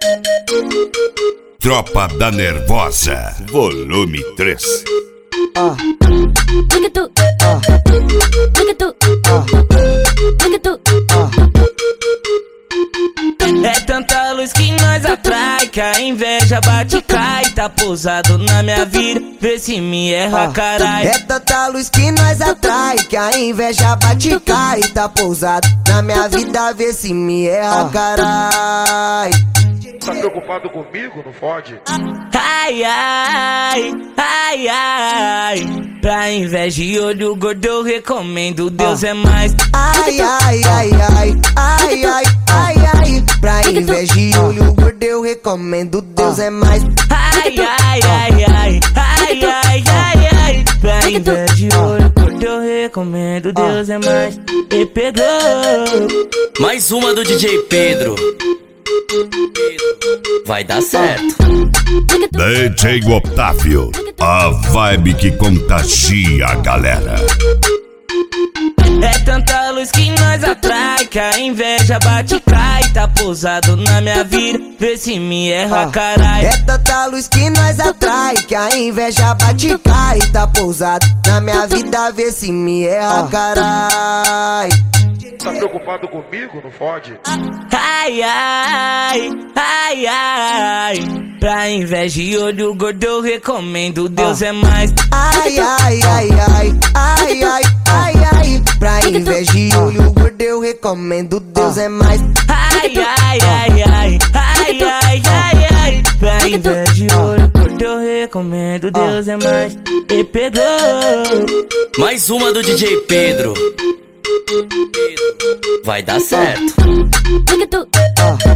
Tropa da Nervosa, volume 3. É tanta luz que nós atrai, que a inveja bate e cai. Tá pousado na minha vida, vê se me erra, carai. É tanta luz que nós atrai, que a inveja bate e cai. Tá pousado na minha vida, vê se me erra, carai. Tá preocupado comigo? Não fode? Ai, ai, ai, ai. Pra inveja e olho gordo eu recomendo, Deus é mais. Ai, ai, ai, ai, ai, ai, ai, ai. Pra inveja e olho gordo eu recomendo, Deus é mais. Ai, ai, ai, ai, ai, ai, ai, ai. Pra inveja e olho gordo eu recomendo, Deus é mais. E pegou. Mais uma do DJ Pedro. Vai dar certo. DJ Otávio, a vibe que contagia a galera. É tanta luz que nós atrai, que a inveja bate e cai. Tá pousado na minha vida, vê se me erra, carai. É tanta luz que nós atrai, que a inveja bate e cai. Tá pousado na minha vida, vê se me erra, carai. Tá preocupado comigo? Não fode? Ai, ai, ai, ai. Pra inveja e olho gordo eu recomendo, Deus é mais. Ai, ai, ai, ai, ai, ai, ai, ai. Pra inveja e olho gordo eu recomendo, Deus é mais. Ai, ai, ai, ai, ai, ai, ai, ai. Pra inveja e olho gordo eu recomendo, Deus é mais. E pegou. Mais uma do DJ Pedro. Vai dar certo.